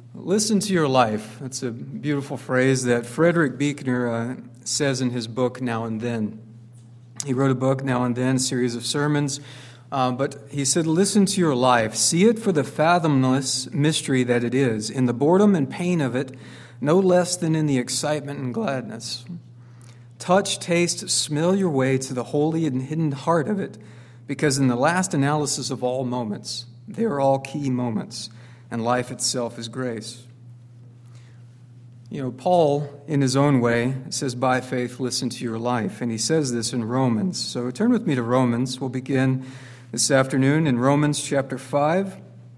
Listen to your life. That's a beautiful phrase that Frederick Buechner says in his book, Now and Then. He wrote a book, Now and Then, a series of sermons, but he said, listen to your life. See it for the fathomless mystery that it is, in the boredom and pain of it, no less than in the excitement and gladness. Touch, taste, smell your way to the holy and hidden heart of it, because in the last analysis of all moments, they are all key moments, and life itself is grace. You know, Paul, in his own way, says, by faith, listen to your life. And he says this in Romans. So turn with me to Romans. We'll begin this afternoon in Romans chapter 5.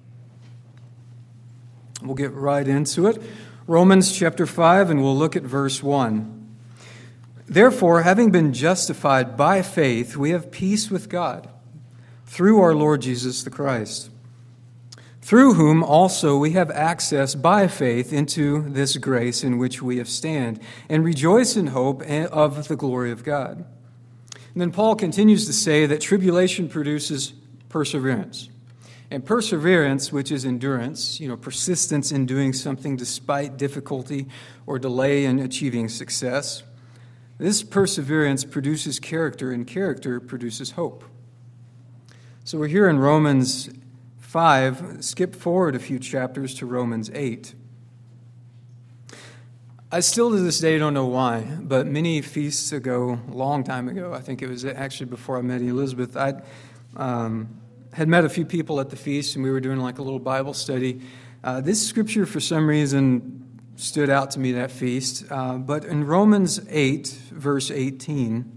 We'll get right into it. Romans chapter 5, and we'll look at verse 1. Therefore, having been justified by faith, we have peace with God through our Lord Jesus the Christ, through whom also we have access by faith into this grace in which we have stand, and rejoice in hope of the glory of God. And then Paul continues to say that tribulation produces perseverance. And perseverance, which is endurance, persistence in doing something despite difficulty or delay in achieving success. This perseverance produces character, and character produces hope. So we're here in Romans 5. Skip forward a few chapters to Romans 8. I still to this day don't know why, but many feasts ago, a long time ago, I think it was actually before I met Elizabeth, I had met a few people at the feast, and we were doing like a little Bible study. This scripture, for some reason, stood out to me that feast. But in Romans 8, verse 18,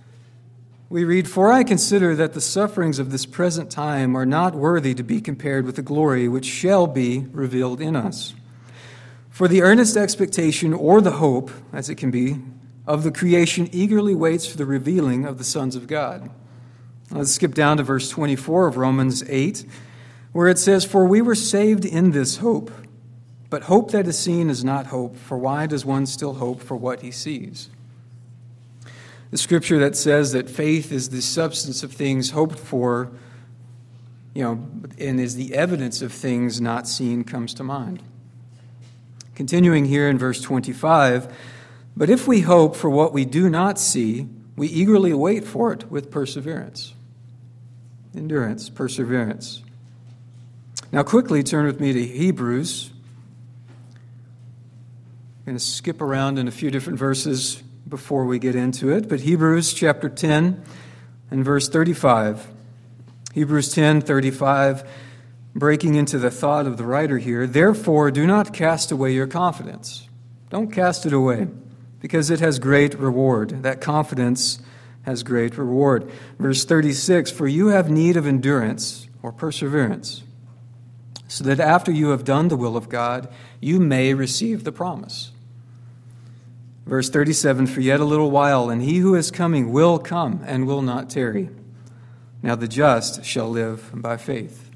we read, For I consider that the sufferings of this present time are not worthy to be compared with the glory which shall be revealed in us. For the earnest expectation, or the hope, as it can be, of the creation eagerly waits for the revealing of the sons of God. Let's skip down to verse 24 of Romans 8, where it says, For we were saved in this hope. But hope that is seen is not hope, for why does one still hope for what he sees? The scripture that says that faith is the substance of things hoped for, and is the evidence of things not seen comes to mind. Continuing here in verse 25, But if we hope for what we do not see, we eagerly wait for it with perseverance. Endurance, perseverance. Now quickly turn with me to Hebrews. I'm going to skip around in a few different verses before we get into it. But Hebrews chapter 10 and verse 35. Hebrews 10:35, breaking into the thought of the writer here. Therefore, do not cast away your confidence. Don't cast it away, because it has great reward. That confidence has great reward. Verse 36, For you have need of endurance or perseverance, so that after you have done the will of God, you may receive the promise. Verse 37, For yet a little while, and he who is coming will come and will not tarry. Now the just shall live by faith.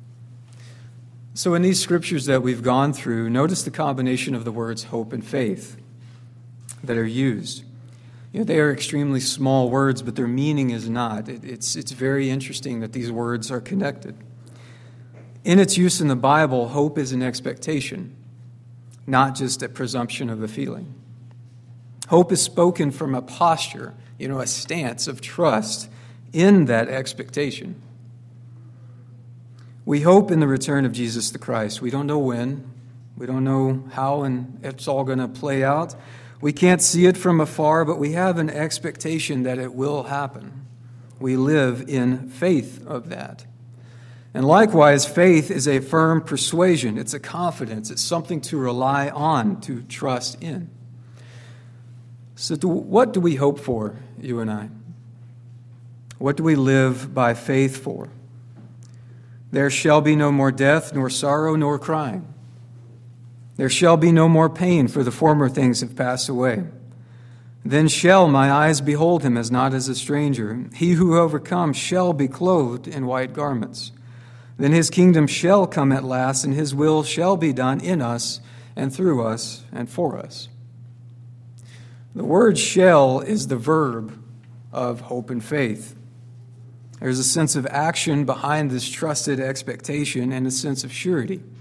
So in these scriptures that we've gone through, notice the combination of the words hope and faith that are used. They are extremely small words, but their meaning is not. It's very interesting that these words are connected. In its use in the Bible, hope is an expectation, not just a presumption of a feeling. Hope is spoken from a posture, a stance of trust in that expectation. We hope in the return of Jesus the Christ. We don't know when. We don't know how and it's all going to play out. We can't see it from afar, but we have an expectation that it will happen. We live in faith of that. And likewise, faith is a firm persuasion. It's a confidence. It's something to rely on, to trust in. So what do we hope for, you and I? What do we live by faith for? There shall be no more death, nor sorrow, nor crying. There shall be no more pain, for the former things have passed away. Then shall my eyes behold him as not as a stranger. He who overcomes shall be clothed in white garments. Then his kingdom shall come at last, and his will shall be done in us and through us and for us. The word shall is the verb of hope and faith. There's a sense of action behind this trusted expectation and a sense of surety.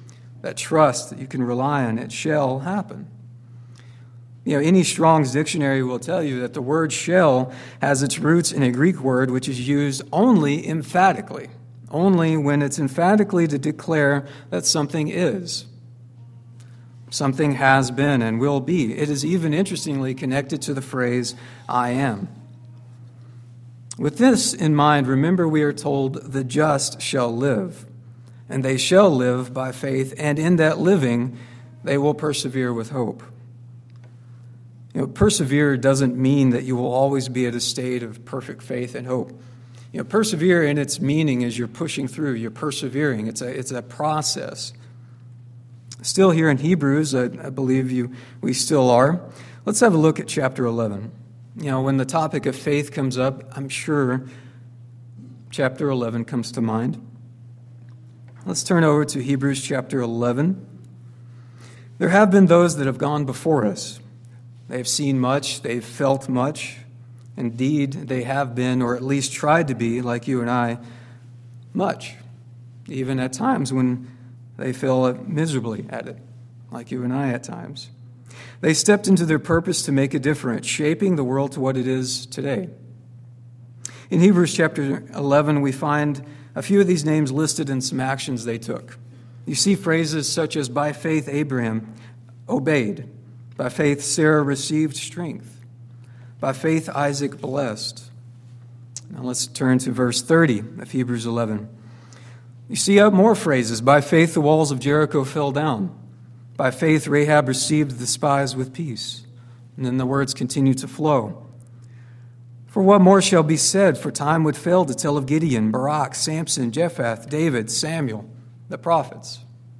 that trust that you can rely on. It shall happen. Any Strong's dictionary will tell you that the word shall has its roots in a Greek word which is used only emphatically, only when it's emphatically to declare that something is. Something has been and will be. It is even interestingly connected to the phrase, I am. With this in mind, remember we are told the just shall live, and they shall live by faith, and in that living they will persevere with hope. Persevere doesn't mean that you will always be at a state of perfect faith and hope. Persevere in its meaning is you're pushing through, you're persevering. It's a process. Still here in Hebrews, I believe we still are. Let's have a look at chapter 11. When the topic of faith comes up, I'm sure chapter 11 comes to mind. Let's turn over to Hebrews chapter 11. There have been those that have gone before us. They've seen much, they've felt much. Indeed, they have been, or at least tried to be, like you and I, much. Even at times when they fail miserably at it, like you and I at times. They stepped into their purpose to make a difference, shaping the world to what it is today. In Hebrews chapter 11, we find a few of these names listed in some actions they took. You see phrases such as, by faith Abraham obeyed. By faith, Sarah received strength. By faith, Isaac blessed. Now let's turn to verse 30 of Hebrews 11. You see more phrases. By faith, the walls of Jericho fell down. By faith, Rahab received the spies with peace. And then the words continue to flow. For what more shall be said? For time would fail to tell of Gideon, Barak, Samson, Jephthah, David, Samuel, the prophets.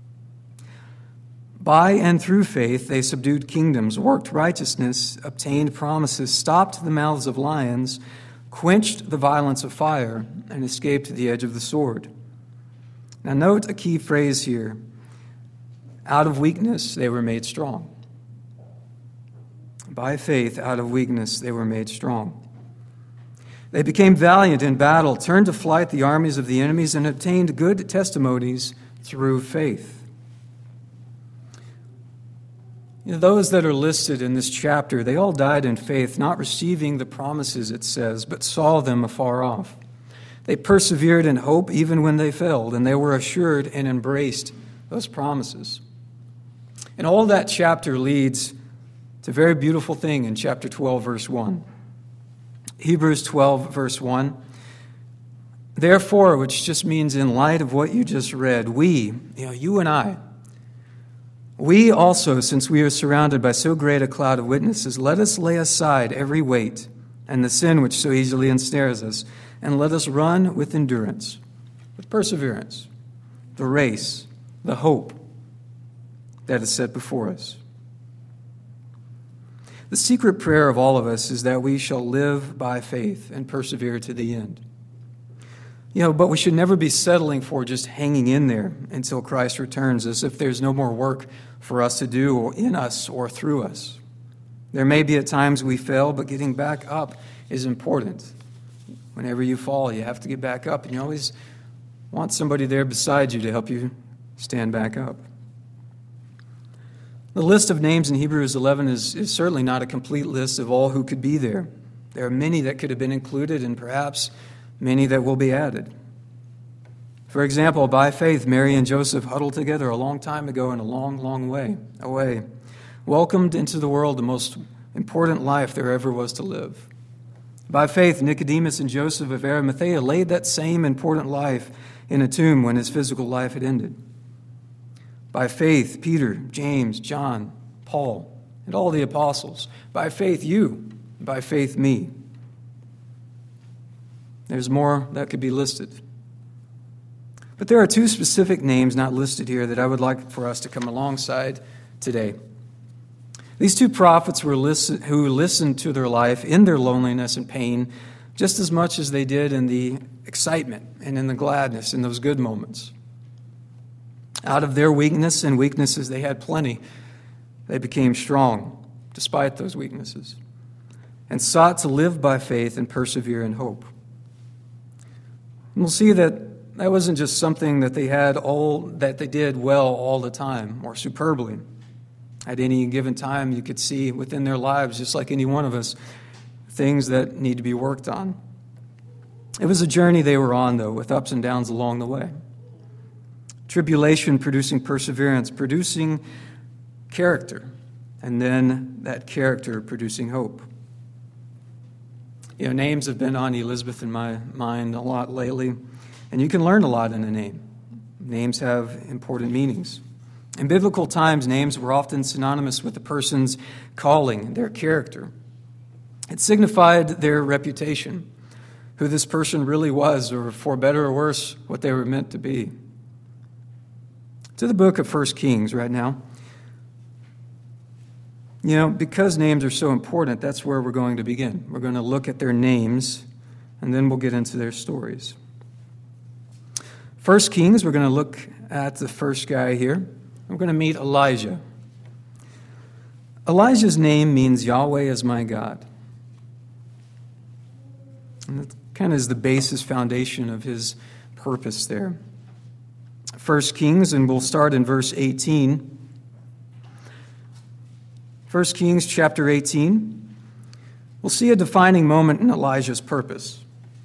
By and through faith, they subdued kingdoms, worked righteousness, obtained promises, stopped the mouths of lions, quenched the violence of fire, and escaped the edge of the sword. Now note a key phrase here. Out of weakness, they were made strong. By faith, out of weakness, they were made strong. They became valiant in battle, turned to flight the armies of the enemies, and obtained good testimonies through faith. Those that are listed in this chapter, they all died in faith, not receiving the promises, it says, but saw them afar off. They persevered in hope even when they failed, and they were assured and embraced those promises. And all that chapter leads to a very beautiful thing in chapter 12, verse 1. Hebrews 12, verse 1. Therefore, which just means in light of what you just read, we, you and I, we also, since we are surrounded by so great a cloud of witnesses, let us lay aside every weight and the sin which so easily ensnares us, and let us run with endurance, with perseverance, the race, the hope that is set before us. The secret prayer of all of us is that we shall live by faith and persevere to the end. But we should never be settling for just hanging in there until Christ returns, as if there's no more work for us to do in us or through us. There may be at times we fail, but getting back up is important. Whenever you fall, you have to get back up, and you always want somebody there beside you to help you stand back up. The list of names in Hebrews 11 is certainly not a complete list of all who could be there. There are many that could have been included, and perhaps many that will be added. For example, by faith, Mary and Joseph huddled together a long time ago and a long, long way away, welcomed into the world the most important life there ever was to live. By faith, Nicodemus and Joseph of Arimathea laid that same important life in a tomb when his physical life had ended. By faith, Peter, James, John, Paul, and all the apostles. By faith, you. By faith, me. There's more that could be listed. But there are two specific names not listed here that I would like for us to come alongside today. These two prophets who listened to their life in their loneliness and pain just as much as they did in the excitement and in the gladness in those good moments. Out of their weakness and weaknesses, they had plenty. They became strong despite those weaknesses and sought to live by faith and persevere in hope. And we'll see that that wasn't just something that they did well all the time or superbly. At any given time, you could see within their lives, just like any one of us, things that need to be worked on. It was a journey they were on, though, with ups and downs along the way. Tribulation producing perseverance, producing character, and then that character producing hope. Names have been on Elizabeth in my mind a lot lately, and you can learn a lot in a name. Names have important meanings. In biblical times, names were often synonymous with a person's calling, their character. It signified their reputation, who this person really was, or for better or worse, what they were meant to be. To the book of 1 Kings right now. Because names are so important, that's where we're going to begin. We're going to look at their names, and then we'll get into their stories. 1 Kings, we're going to look at the first guy here. We're going to meet Elijah. Elijah's name means Yahweh is my God. And that kind of is the basis, foundation of his purpose there. 1 Kings, and we'll start in verse 18. 1 Kings chapter 18. We'll see a defining moment in Elijah's purpose.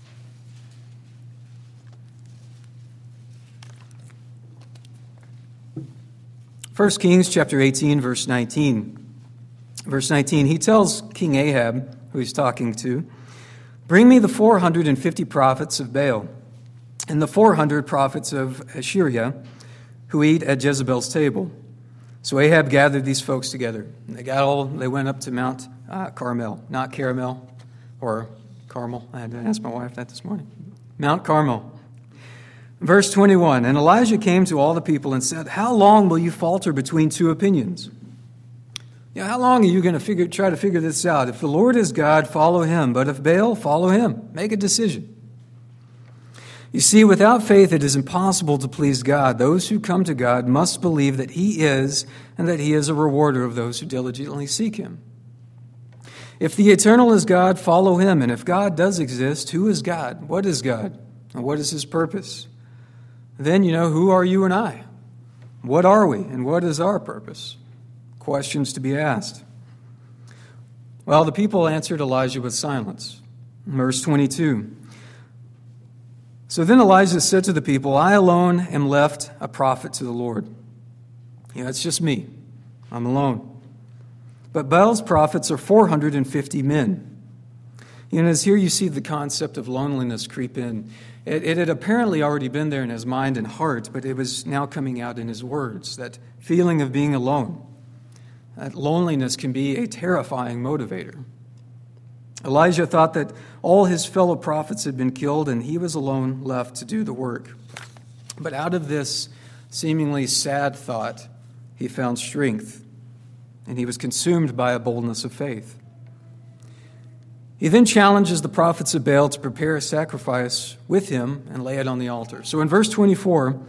1 Kings chapter 18, verse 19. Verse 19, he tells King Ahab, who he's talking to, "Bring me the 450 prophets of Baal and the 400 prophets of Asherah who eat at Jezebel's table." So Ahab gathered these folks together. And they went up to Mount Carmel, not Caramel or Carmel. I had to ask my wife that this morning. Mount Carmel. Verse 21, and Elijah came to all the people and said, "How long will you falter between two opinions? How long are you going to try to figure this out? If the Lord is God, follow him. But if Baal, follow him. Make a decision. You see, without faith it is impossible to please God. Those who come to God must believe that he is, and that he is a rewarder of those who diligently seek him. If the eternal is God, follow him. And if God does exist, who is God? What is God? And what is his purpose? Then, who are you and I? What are we, and what is our purpose?" Questions to be asked. Well, the people answered Elijah with silence. Verse 22. So then Elijah said to the people, "I alone am left a prophet to the Lord." It's just me. I'm alone. But Baal's prophets are 450 men. As here you see the concept of loneliness creep in. It had apparently already been there in his mind and heart, but it was now coming out in his words, that feeling of being alone. That loneliness can be a terrifying motivator. Elijah thought that all his fellow prophets had been killed and he was alone left to do the work. But out of this seemingly sad thought, he found strength, and he was consumed by a boldness of faith. He then challenges the prophets of Baal to prepare a sacrifice with him and lay it on the altar. So in verse 24,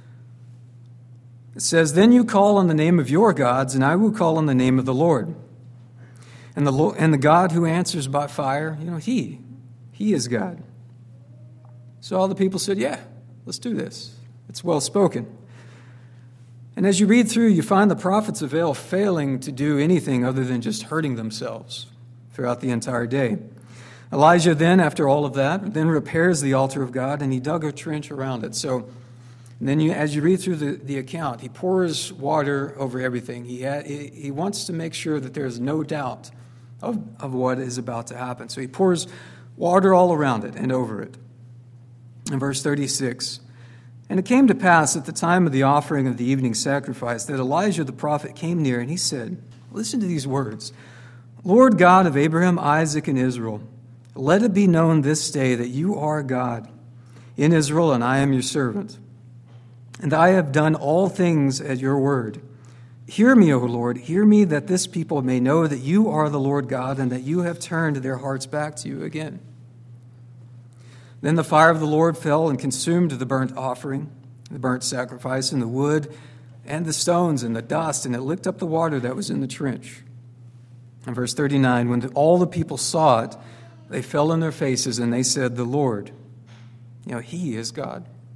it says, "Then you call on the name of your gods, and I will call on the name of the Lord. And the God who answers by fire, he is God." So all the people said, "Yeah, let's do this. It's well spoken." And as you read through, you find the prophets of Baal failing to do anything other than just hurting themselves throughout the entire day. Elijah then, after all of that, then repairs the altar of God, and he dug a trench around it. So then as you read through the account, he pours water over everything. He wants to make sure that there's no doubt of what is about to happen. So he pours water all around it and over it. In verse 36, "And it came to pass at the time of the offering of the evening sacrifice that Elijah the prophet came near, and he said," listen to these words, "Lord God of Abraham, Isaac, and Israel, let it be known this day that you are God in Israel, and I am your servant. And I have done all things at your word. Hear me, O Lord, hear me, that this people may know that you are the Lord God, and that you have turned their hearts back to you again." Then the fire of the Lord fell and consumed the burnt offering, the burnt sacrifice, and the wood, and the stones, and the dust, and it licked up the water that was in the trench. In verse 39, when all the people saw it, they fell on their faces, and they said, "The Lord, he is God."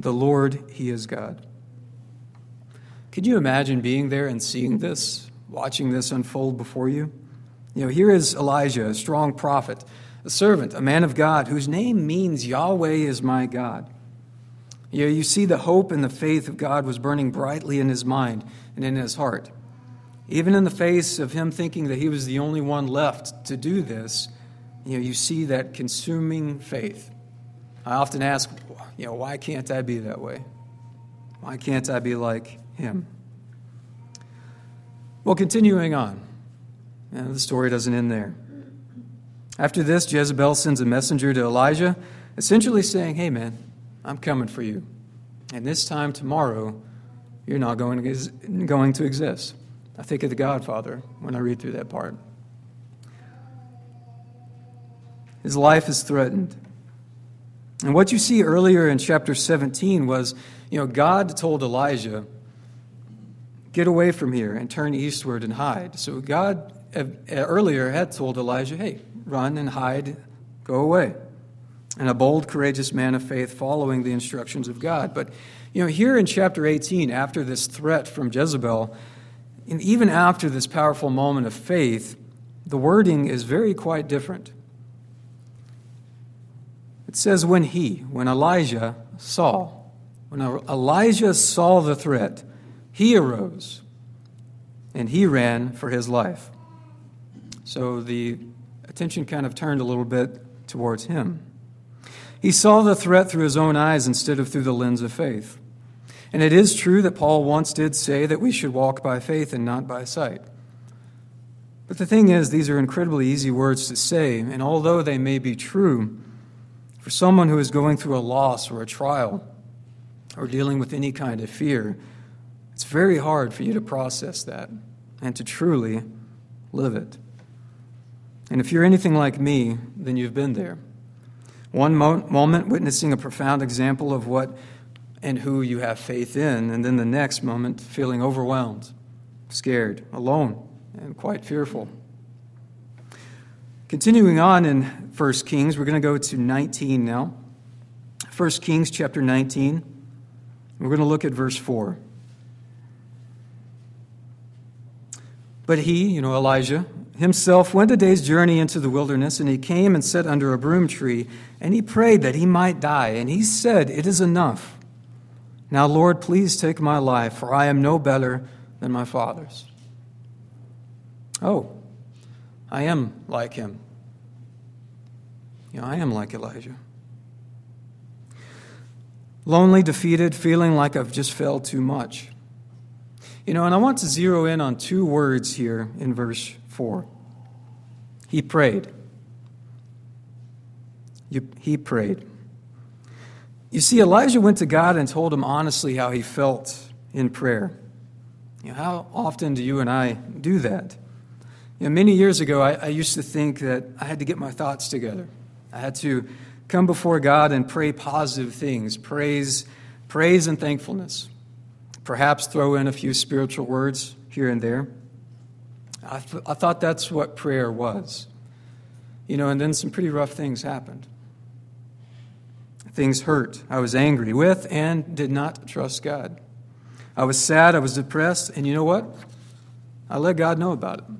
The Lord, He is God. Could you imagine being there and seeing this, watching this unfold before you? Here is Elijah, a strong prophet, a servant, a man of God, whose name means Yahweh is my God. You see the hope and the faith of God was burning brightly in his mind and in his heart. Even in the face of him thinking that he was the only one left to do this, you see that consuming faith. I often ask, why can't I be that way? Why can't I be like him? Well, continuing on, the story doesn't end there. After this, Jezebel sends a messenger to Elijah, essentially saying, hey man, I'm coming for you. And this time tomorrow, you're not going to exist. I think of The Godfather when I read through that part. His life is threatened. And what you see earlier in chapter 17 was, God told Elijah, get away from here and turn eastward and hide. So God earlier had told Elijah, hey, run and hide, go away. And a bold, courageous man of faith following the instructions of God. But, here in chapter 18, after this threat from Jezebel, and even after this powerful moment of faith, the wording is quite different. It says, when Elijah saw the threat, he arose and he ran for his life. So the attention kind of turned a little bit towards him. He saw the threat through his own eyes instead of through the lens of faith. And it is true that Paul once did say that we should walk by faith and not by sight. But the thing is, these are incredibly easy words to say, and although they may be true, for someone who is going through a loss or a trial or dealing with any kind of fear, it's very hard for you to process that and to truly live it. And if you're anything like me, then you've been there. One moment witnessing a profound example of what and who you have faith in, and then the next moment feeling overwhelmed, scared, alone, and quite fearful. Continuing on in 1 Kings, we're going to go to 19 now. 1 Kings chapter 19. We're going to look at verse 4. But he, Elijah, himself went a day's journey into the wilderness, and he came and sat under a broom tree, and he prayed that he might die. And he said, it is enough. Now, Lord, please take my life, for I am no better than my fathers. Oh, I am like him. I am like Elijah. Lonely, defeated, feeling like I've just failed too much. And I want to zero in on two words here in verse 4. He prayed. He prayed. You see, Elijah went to God and told him honestly how he felt in prayer. How often do you and I do that? Many years ago, I used to think that I had to get my thoughts together. I had to come before God and pray positive things, praise and thankfulness. Perhaps throw in a few spiritual words here and there. I thought that's what prayer was. And then some pretty rough things happened. Things hurt. I was angry with and did not trust God. I was sad, I was depressed, and you know what? I let God know about it.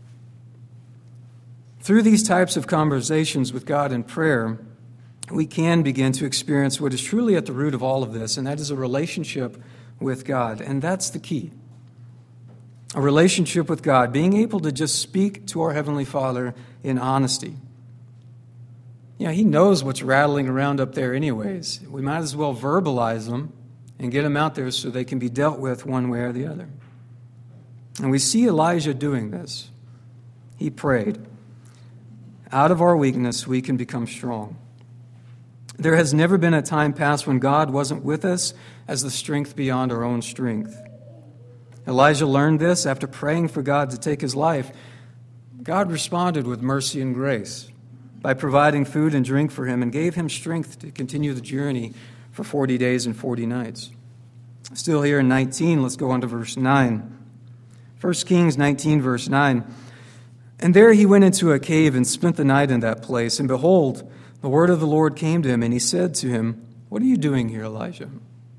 Through these types of conversations with God in prayer, we can begin to experience what is truly at the root of all of this, and that is a relationship with God. And that's the key. A relationship with God, being able to just speak to our Heavenly Father in honesty. He knows what's rattling around up there anyways. We might as well verbalize them and get them out there so they can be dealt with one way or the other. And we see Elijah doing this. He prayed. Out of our weakness, we can become strong. There has never been a time past when God wasn't with us as the strength beyond our own strength. Elijah learned this after praying for God to take his life. God responded with mercy and grace by providing food and drink for him and gave him strength to continue the journey for 40 days and 40 nights. Still here in 19, let's go on to verse 9. 1 Kings 19, verse 9. And there he went into a cave and spent the night in that place. And behold, the word of the Lord came to him, and he said to him, What are you doing here, Elijah?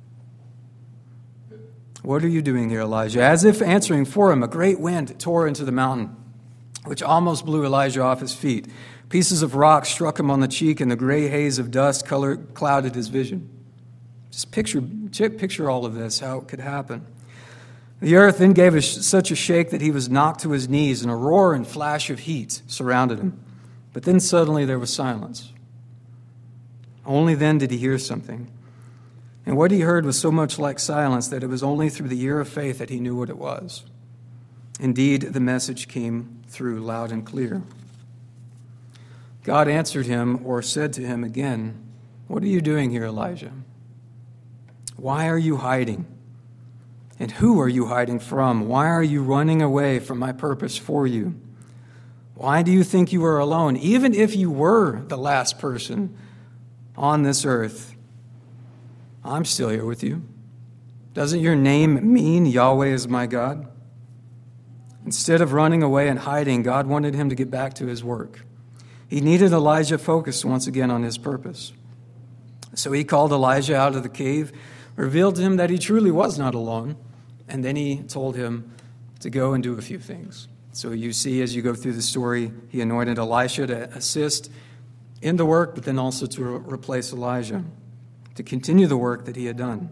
What are you doing here, Elijah? As if answering for him, a great wind tore into the mountain, which almost blew Elijah off his feet. Pieces of rock struck him on the cheek, and the gray haze of dust clouded his vision. Just picture all of this, how it could happen. The earth then gave such a shake that he was knocked to his knees, and a roar and flash of heat surrounded him. But then suddenly there was silence. Only then did he hear something. And what he heard was so much like silence that it was only through the ear of faith that he knew what it was. Indeed, the message came through loud and clear. God answered him, or said to him again, "What are you doing here, Elijah? Why are you hiding? And who are you hiding from? Why are you running away from my purpose for you? Why do you think you are alone? Even if you were the last person on this earth, I'm still here with you. Doesn't your name mean Yahweh is my God?" Instead of running away and hiding, God wanted him to get back to his work. He needed Elijah focused once again on his purpose. So he called Elijah out of the cave, revealed to him that he truly was not alone, and then he told him to go and do a few things. So you see, as you go through the story, he anointed Elisha to assist in the work, but then also to replace Elijah, to continue the work that he had done.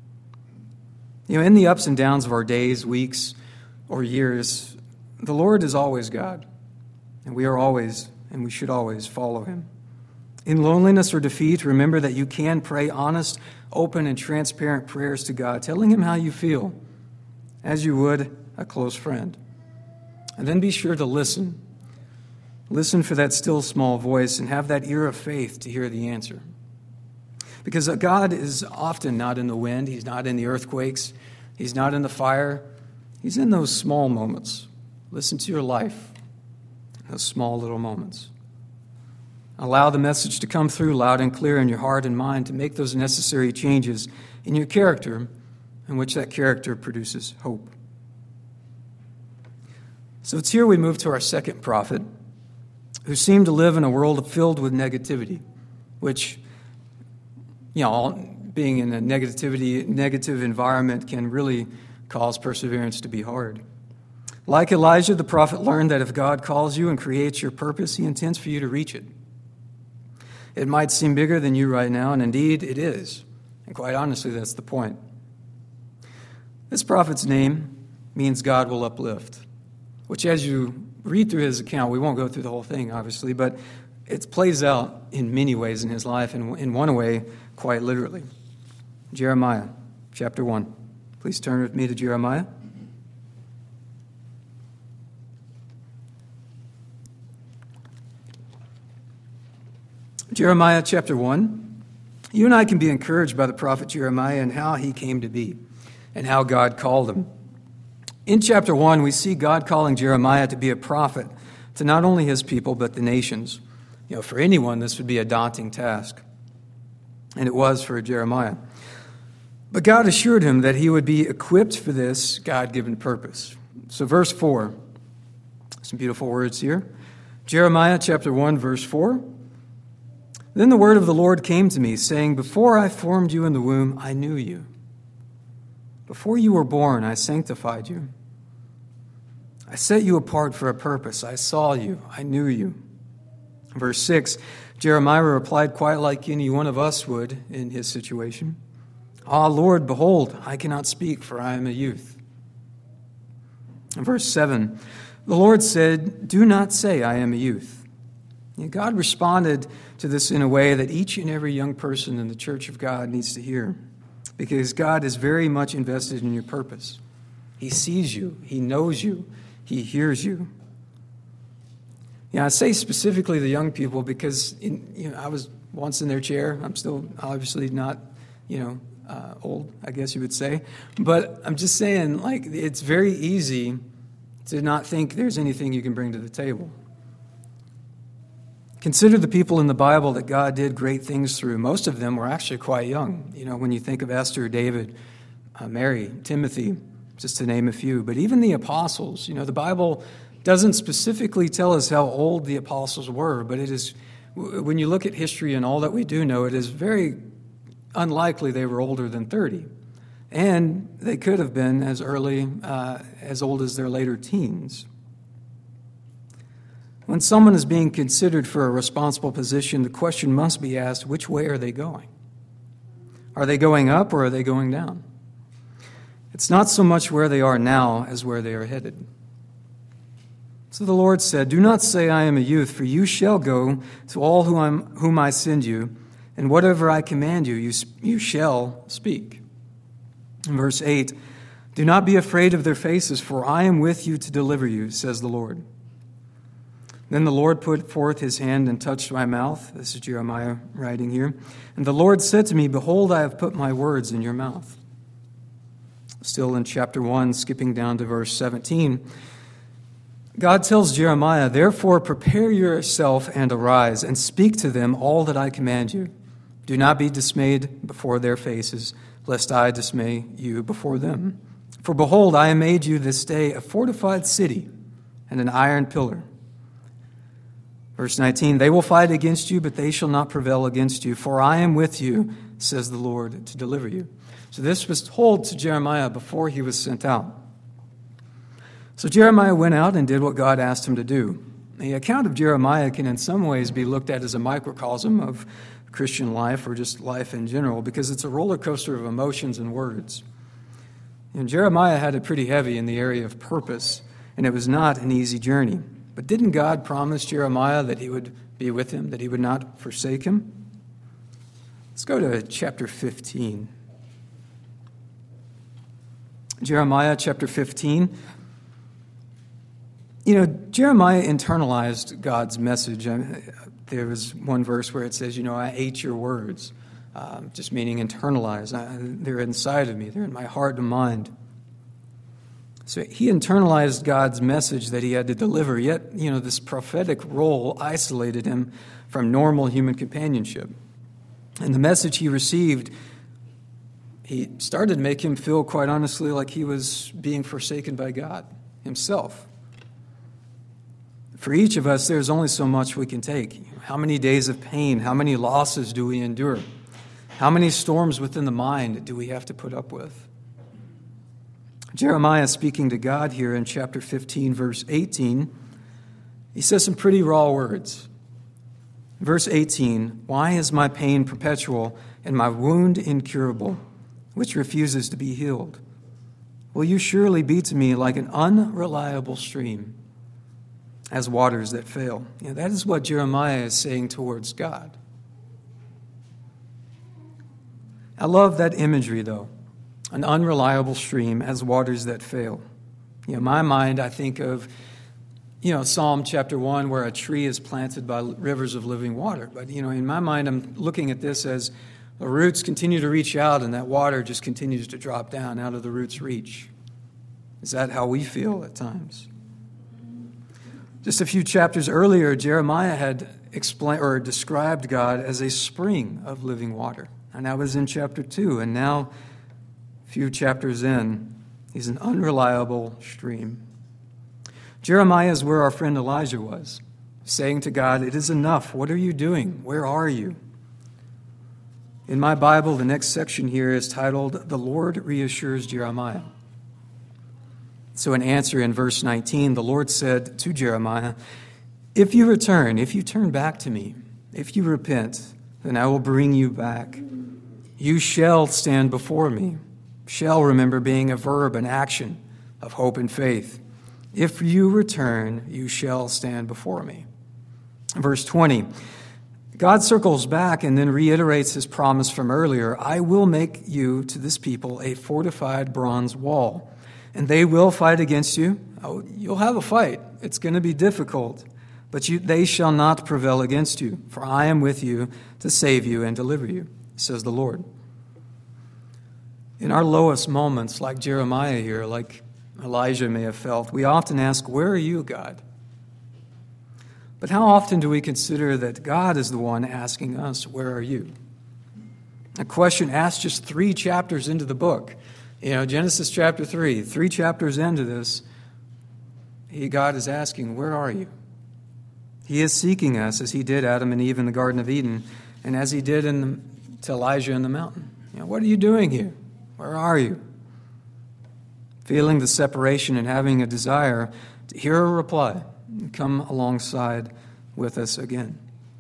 In the ups and downs of our days, weeks, or years, the Lord is always God, and we should always follow him. In loneliness or defeat, remember that you can pray honest, open, and transparent prayers to God, telling him how you feel, as you would a close friend. And then be sure to listen. Listen for that still small voice and have that ear of faith to hear the answer. Because God is often not in the wind, he's not in the earthquakes, he's not in the fire, he's in those small moments. Listen to your life, those small little moments. Allow the message to come through loud and clear in your heart and mind to make those necessary changes in your character, in which that character produces hope. So it's here we move to our second prophet, who seemed to live in a world filled with negativity, which, being in a negative environment can really cause perseverance to be hard. Like Elijah, the prophet learned that if God calls you and creates your purpose, he intends for you to reach it. It might seem bigger than you right now, and indeed it is. And quite honestly, that's the point. This prophet's name means God will uplift, which as you read through his account, we won't go through the whole thing, obviously, but it plays out in many ways in his life, and in one way, quite literally. Jeremiah, chapter 1. Please turn with me to Jeremiah. Jeremiah chapter 1. You and I can be encouraged by the prophet Jeremiah and how he came to be and how God called him. In chapter 1, we see God calling Jeremiah to be a prophet to not only his people, but the nations. For anyone, this would be a daunting task. And it was for Jeremiah. But God assured him that he would be equipped for this God-given purpose. So verse 4, some beautiful words here. Jeremiah chapter 1, verse 4. Then the word of the Lord came to me, saying, "Before I formed you in the womb, I knew you. Before you were born, I sanctified you. I set you apart for a purpose. I saw you. I knew you." Verse 6, Jeremiah replied quite like any one of us would in his situation. "Ah, Lord, behold, I cannot speak, for I am a youth." And verse 7, the Lord said, "Do not say I am a youth." And God responded to this in a way that each and every young person in the church of God needs to hear, because God is very much invested in your purpose. He sees you. He knows you. He hears you. I say specifically the young people because I was once in their chair. I'm still obviously not, old, I guess you would say. But I'm just saying, it's very easy to not think there's anything you can bring to the table. Consider the people in the Bible that God did great things through. Most of them were actually quite young. When you think of Esther, David, Mary, Timothy, just to name a few. But even the apostles, the Bible doesn't specifically tell us how old the apostles were, but it is, when you look at history and all that we do know, it is very unlikely they were older than 30. And they could have been as old as their later teens. When someone is being considered for a responsible position, the question must be asked, which way are they going? Are they going up or are they going down? It's not so much where they are now as where they are headed. So the Lord said, "Do not say I am a youth, for you shall go to all whom I send you, and whatever I command you, you shall speak." In verse 8, "Do not be afraid of their faces, for I am with you to deliver you, says the Lord." Then the Lord put forth his hand and touched my mouth. This is Jeremiah writing here. "And the Lord said to me, Behold, I have put my words in your mouth." Still in chapter 1, skipping down to verse 17, God tells Jeremiah, "Therefore prepare yourself and arise, and speak to them all that I command you. Do not be dismayed before their faces, lest I dismay you before them. For behold, I have made you this day a fortified city and an iron pillar." Verse 19, "They will fight against you, but they shall not prevail against you. For I am with you, says the Lord, to deliver you." So this was told to Jeremiah before he was sent out. So Jeremiah went out and did what God asked him to do. The account of Jeremiah can in some ways be looked at as a microcosm of Christian life or just life in general, because it's a roller coaster of emotions and words. And Jeremiah had it pretty heavy in the area of purpose, and it was not an easy journey. But didn't God promise Jeremiah that he would be with him, that he would not forsake him? Let's go to chapter 15. Jeremiah chapter 15. Jeremiah internalized God's message. There was one verse where it says, "I ate your words," just meaning internalize. They're inside of me. They're in my heart and mind. So he internalized God's message that he had to deliver, yet, this prophetic role isolated him from normal human companionship. And the message he received, he started to make him feel, quite honestly, like he was being forsaken by God himself. For each of us, there's only so much we can take. How many days of pain, how many losses do we endure? How many storms within the mind do we have to put up with? Jeremiah, speaking to God here in chapter 15, verse 18, he says some pretty raw words. Verse 18, "Why is my pain perpetual and my wound incurable, which refuses to be healed? Will you surely be to me like an unreliable stream, as waters that fail?" That is what Jeremiah is saying towards God. I love that imagery, though. An unreliable stream as waters that fail. In my mind, I think of, Psalm chapter 1, where a tree is planted by rivers of living water. But, in my mind, I'm looking at this as the roots continue to reach out and that water just continues to drop down out of the root's reach. Is that how we feel at times? Just a few chapters earlier, Jeremiah had explained or described God as a spring of living water. And that was in chapter 2. And now, a few chapters in, he's an unreliable stream. Jeremiah is where our friend Elijah was, saying to God, "It is enough. What are you doing? Where are you?" In my Bible, the next section here is titled, "The Lord Reassures Jeremiah." So in answer in verse 19, the Lord said to Jeremiah, if you turn back to me, if you repent, then I will bring you back. You shall stand before me." Shall, remember, being a verb, an action of hope and faith. "If you return, you shall stand before me." Verse 20, God circles back and then reiterates his promise from earlier. "I will make you to this people a fortified bronze wall, and they will fight against you." Oh, you'll have a fight. It's going to be difficult, but they shall not prevail against you, for I am with you to save you and deliver you, says the Lord. In our lowest moments, like Jeremiah here, like Elijah may have felt, we often ask, "Where are you, God?" But how often do we consider that God is the one asking us, "Where are you?" A question asked just 3 chapters into the book. Genesis chapter 3 chapters into this, God is asking, "Where are you?" He is seeking us as he did Adam and Eve in the Garden of Eden, and as he did in to Elijah in the mountain. What are you doing here? Where are you? Feeling the separation and having a desire to hear a reply and come alongside with us again.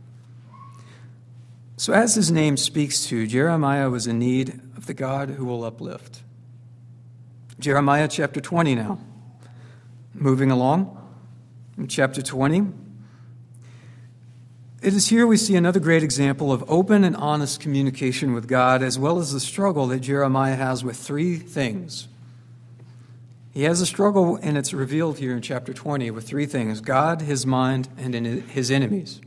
So as his name speaks to, Jeremiah was in need of the God who will uplift. Jeremiah chapter 20 now. Moving along, in chapter 20. It is here we see another great example of open and honest communication with God, as well as the struggle that Jeremiah has with three things. He has a struggle, and it's revealed here in chapter 20 with three things: God, his mind, and his enemies.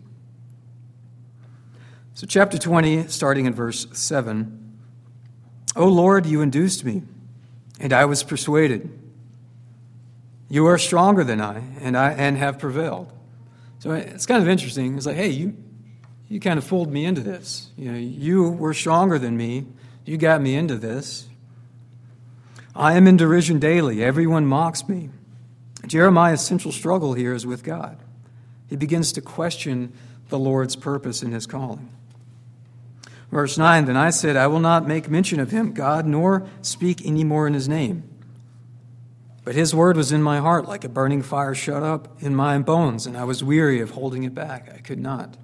So chapter 20, starting in verse 7. O Lord, you induced me, and I was persuaded. You are stronger than I and have prevailed. So it's kind of interesting. It's like, hey, you kind of fooled me into this. You were stronger than me. You got me into this. I am in derision daily. Everyone mocks me. Jeremiah's central struggle here is with God. He begins to question the Lord's purpose in his calling. Verse 9, then I said, I will not make mention of him, God, nor speak any more in his name. But his word was in my heart like a burning fire shut up in my bones, and I was weary of holding it back. I could not.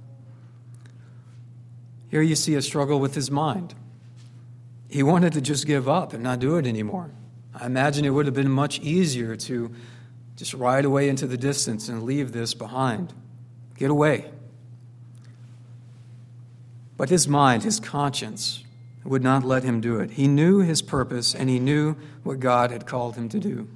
Here you see a struggle with his mind. He wanted to just give up and not do it anymore. I imagine it would have been much easier to just ride away into the distance and leave this behind. Get away. But his mind, his conscience, would not let him do it. He knew his purpose, and he knew what God had called him to do.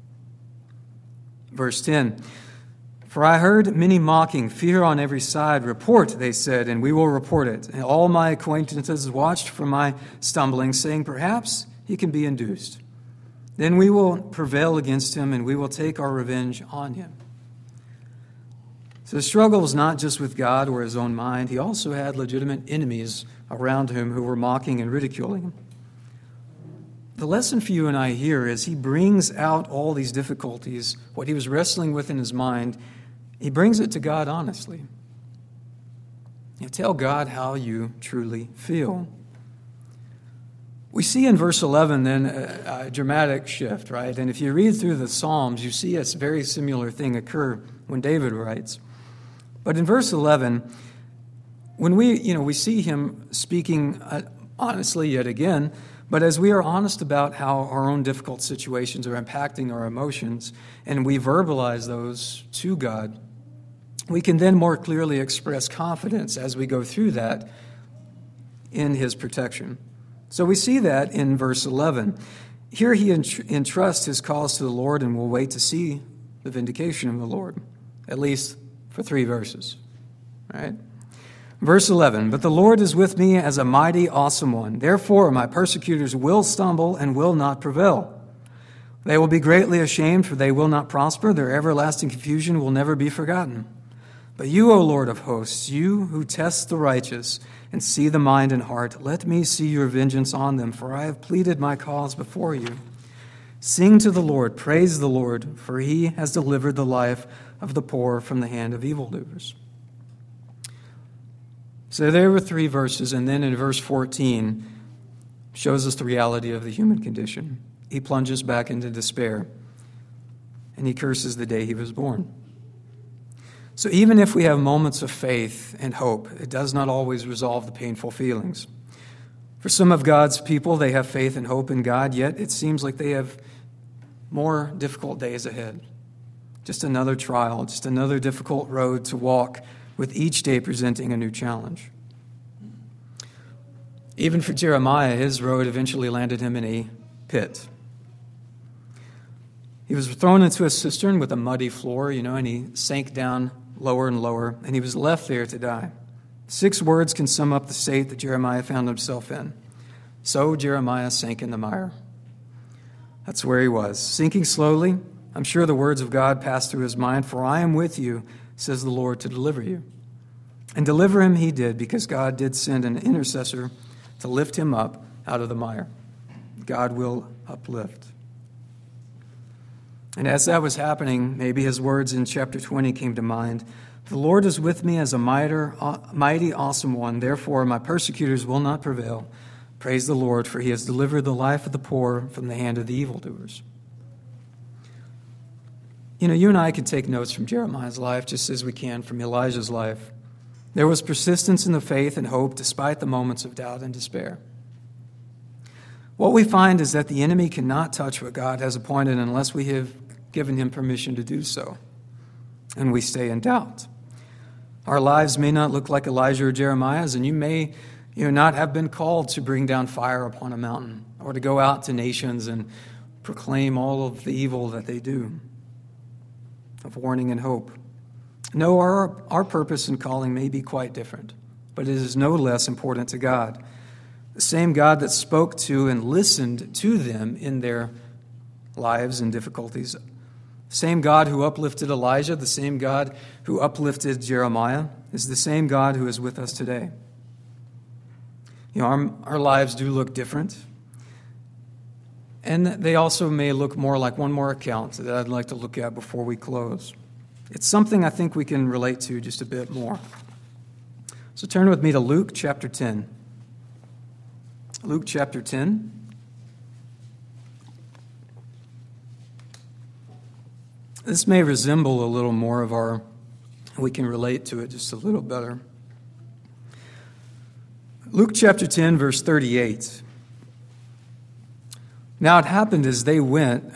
Verse 10, for I heard many mocking, fear on every side. Report, they said, and we will report it. And all my acquaintances watched for my stumbling, saying, perhaps he can be induced. Then we will prevail against him, and we will take our revenge on him. So the struggle was not just with God or his own mind. He also had legitimate enemies around him who were mocking and ridiculing him. The lesson for you and I here is he brings out all these difficulties, what he was wrestling with in his mind, he brings it to God honestly. Tell God how you truly feel. We see in verse 11 then a dramatic shift, right? And if you read through the Psalms, you see a very similar thing occur when David writes. But in verse 11, when we see him speaking honestly yet again, but as we are honest about how our own difficult situations are impacting our emotions, and we verbalize those to God, we can then more clearly express confidence as we go through that in his protection. So we see that in verse 11. Here he entrusts his cause to the Lord, and we'll wait to see the vindication of the Lord, at least for 3 verses. All right? Verse 11, but the Lord is with me as a mighty, awesome one. Therefore, my persecutors will stumble and will not prevail. They will be greatly ashamed, for they will not prosper. Their everlasting confusion will never be forgotten. But you, O Lord of hosts, you who test the righteous and see the mind and heart, let me see your vengeance on them, for I have pleaded my cause before you. Sing to the Lord, praise the Lord, for he has delivered the life of the poor from the hand of evildoers. So there were 3 verses, and then in verse 14 shows us the reality of the human condition. He plunges back into despair, and he curses the day he was born. So even if we have moments of faith and hope, it does not always resolve the painful feelings. For some of God's people, they have faith and hope in God, yet it seems like they have more difficult days ahead. Just another trial, just another difficult road to walk, with each day presenting a new challenge. Even for Jeremiah, his road eventually landed him in a pit. He was thrown into a cistern with a muddy floor, and he sank down lower and lower, and he was left there to die. 6 words can sum up the state that Jeremiah found himself in. So Jeremiah sank in the mire. That's where he was, sinking slowly. I'm sure the words of God passed through his mind, for I am with you, says the Lord, to deliver you. And deliver him he did, because God did send an intercessor to lift him up out of the mire. God will uplift. And as that was happening, maybe his words in chapter 20 came to mind. The Lord is with me as a mighty, awesome one. Therefore, my persecutors will not prevail. Praise the Lord, for he has delivered the life of the poor from the hand of the evildoers. You know, you and I can take notes from Jeremiah's life just as we can from Elijah's life. There was persistence in the faith and hope despite the moments of doubt and despair. What we find is that the enemy cannot touch what God has appointed unless we have given him permission to do so, and we stay in doubt. Our lives may not look like Elijah or Jeremiah's, and you may not have been called to bring down fire upon a mountain or to go out to nations and proclaim all of the evil that they do, of warning and hope. No, our purpose and calling may be quite different, but it is no less important to God. The same God that spoke to and listened to them in their lives and difficulties. The same God who uplifted Elijah, the same God who uplifted Jeremiah, is the same God who is with us today. You know, our lives do look different. And they also may look more like one more account that I'd like to look at before we close. It's something I think we can relate to just a bit more. So turn with me to Luke chapter 10. Luke chapter 10. This may resemble a little more of we can relate to it just a little better. Luke chapter 10, verse 38. Now it happened as they went,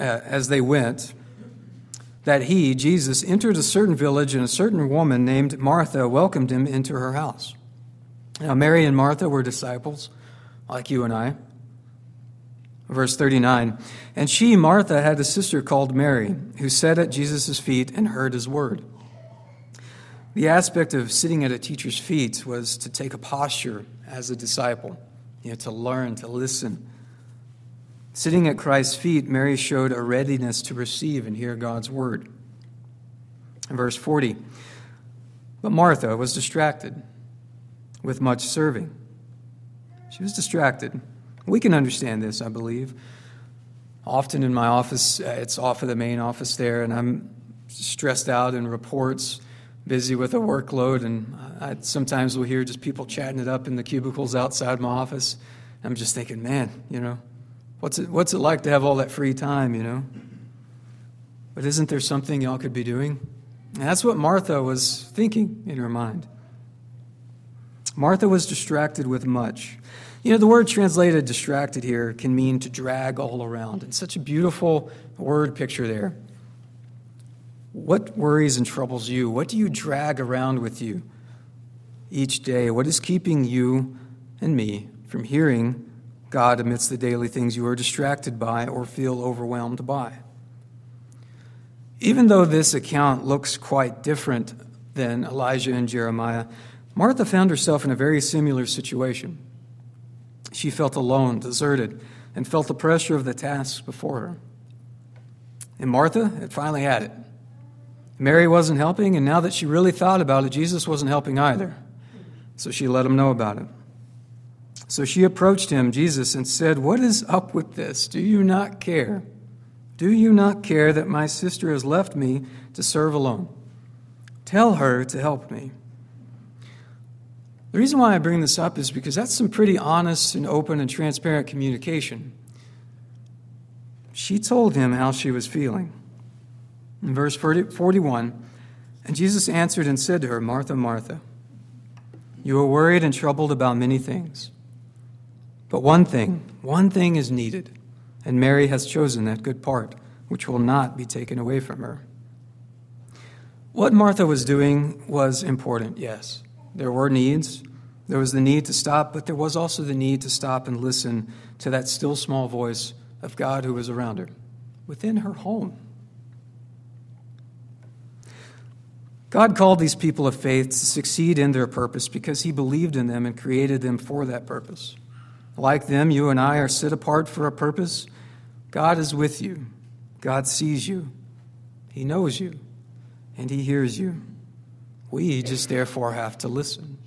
that he, Jesus, entered a certain village, and a certain woman named Martha welcomed him into her house. Now Mary and Martha were disciples, like you and I. Verse 39, and she, Martha, had a sister called Mary, who sat at Jesus' feet and heard his word. The aspect of sitting at a teacher's feet was to take a posture as a disciple, to learn, to listen. Sitting at Christ's feet, Mary showed a readiness to receive and hear God's word. In verse 40, but Martha was distracted with much serving. She was distracted. We can understand this, I believe. Often in my office, it's off of the main office there, and I'm stressed out in reports, busy with a workload, and I sometimes will hear just people chatting it up in the cubicles outside my office. I'm just thinking, man, what's it like to have all that free time, But isn't there something y'all could be doing? And that's what Martha was thinking in her mind. Martha was distracted with much. The word translated distracted here can mean to drag all around. It's such a beautiful word picture there. What worries and troubles you? What do you drag around with you each day? What is keeping you and me from hearing God amidst the daily things you are distracted by or feel overwhelmed by? Even though this account looks quite different than Elijah and Jeremiah, Martha found herself in a very similar situation. She felt alone, deserted, and felt the pressure of the tasks before her. And Martha had finally had it. Mary wasn't helping, and now that she really thought about it, Jesus wasn't helping either. So she let him know about it. So she approached him, Jesus, and said, "What is up with this? Do you not care? Do you not care that my sister has left me to serve alone? Tell her to help me." The reason why I bring this up is because that's some pretty honest and open and transparent communication. She told him how she was feeling. In verse 41, and Jesus answered and said to her, "Martha, Martha, you are worried and troubled about many things. But one thing is needed, and Mary has chosen that good part, which will not be taken away from her." What Martha was doing was important, yes. There were needs. There was the need to stop, but there was also the need to stop and listen to that still small voice of God who was around her, within her home. God called these people of faith to succeed in their purpose because he believed in them and created them for that purpose. Like them, you and I are set apart for a purpose. God is with you. God sees you. He knows you. And he hears you. We just therefore have to listen.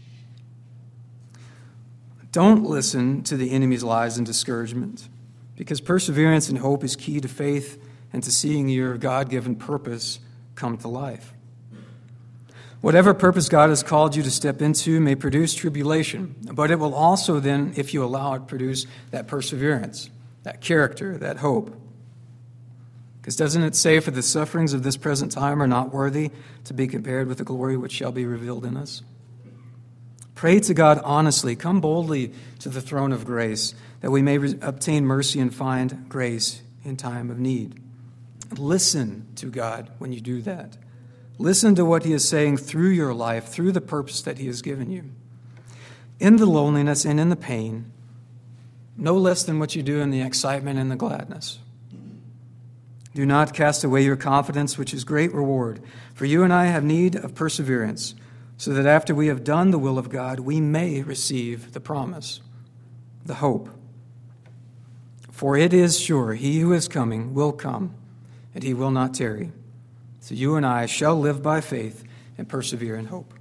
Don't listen to the enemy's lies and discouragement, because perseverance and hope is key to faith and to seeing your God-given purpose come to life. Whatever purpose God has called you to step into may produce tribulation, but it will also then, if you allow it, produce that perseverance, that character, that hope. Because doesn't it say, for the sufferings of this present time are not worthy to be compared with the glory which shall be revealed in us? Pray to God honestly. Come boldly to the throne of grace, that we may obtain mercy and find grace in time of need. Listen to God when you do that. Listen to what He is saying through your life, through the purpose that He has given you. In the loneliness and in the pain, no less than what you do in the excitement and the gladness. Do not cast away your confidence, which is great reward. For you and I have need of perseverance, so that after we have done the will of God, we may receive the promise, the hope. For it is sure, He who is coming will come, and He will not tarry. So you and I shall live by faith and persevere in hope.